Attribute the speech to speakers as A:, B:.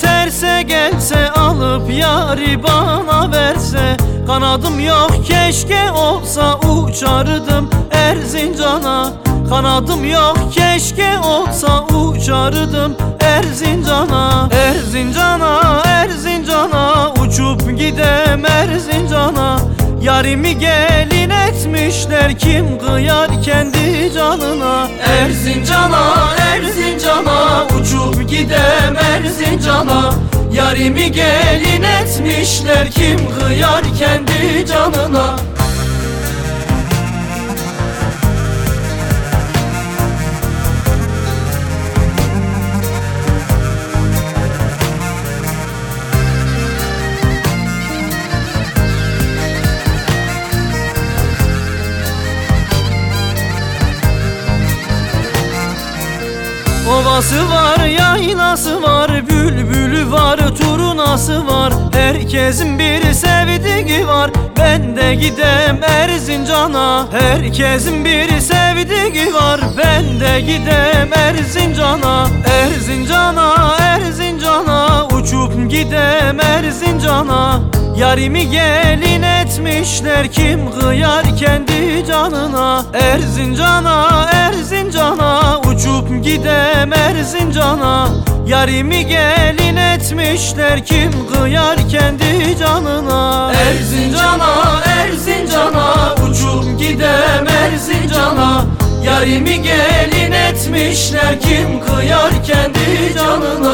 A: yeterse gelse alıp yari bana verse. Kanadım yok keşke olsa uçardım Erzincan'a. Kanadım yok keşke olsa uçardım Erzincan'a. Erzincan'a, Erzincan'a, uçup gidem Erzincan'a. Yarimi gelin etmişler, kim kıyar kendi canına. Erzincan'a, Erzincan'a, uçup gidem Erzincan'a. Yarimi gelin etmişler, kim kıyar kendi canına. Ovası var, yaylası var, bülbülü var, turnası var. Herkesin bir sevdiği var, ben de gidem Erzincan'a. Herkesin bir sevdiği var, ben de gidem Erzincan'a. Erzincan'a, Erzincan'a, uçup gidem Erzincan'a. Yarimi gelin etmişler, kim kıyar kendi canına. Erzincan'a, Erzincan'a, uçup gidem Erzincan'a. Yarimi gelin etmişler, kim kıyar kendi canına. Erzincan'a, Erzincan'a, uçup gidem Erzincan'a. Yarimi gelin etmişler, kim kıyar kendi canına.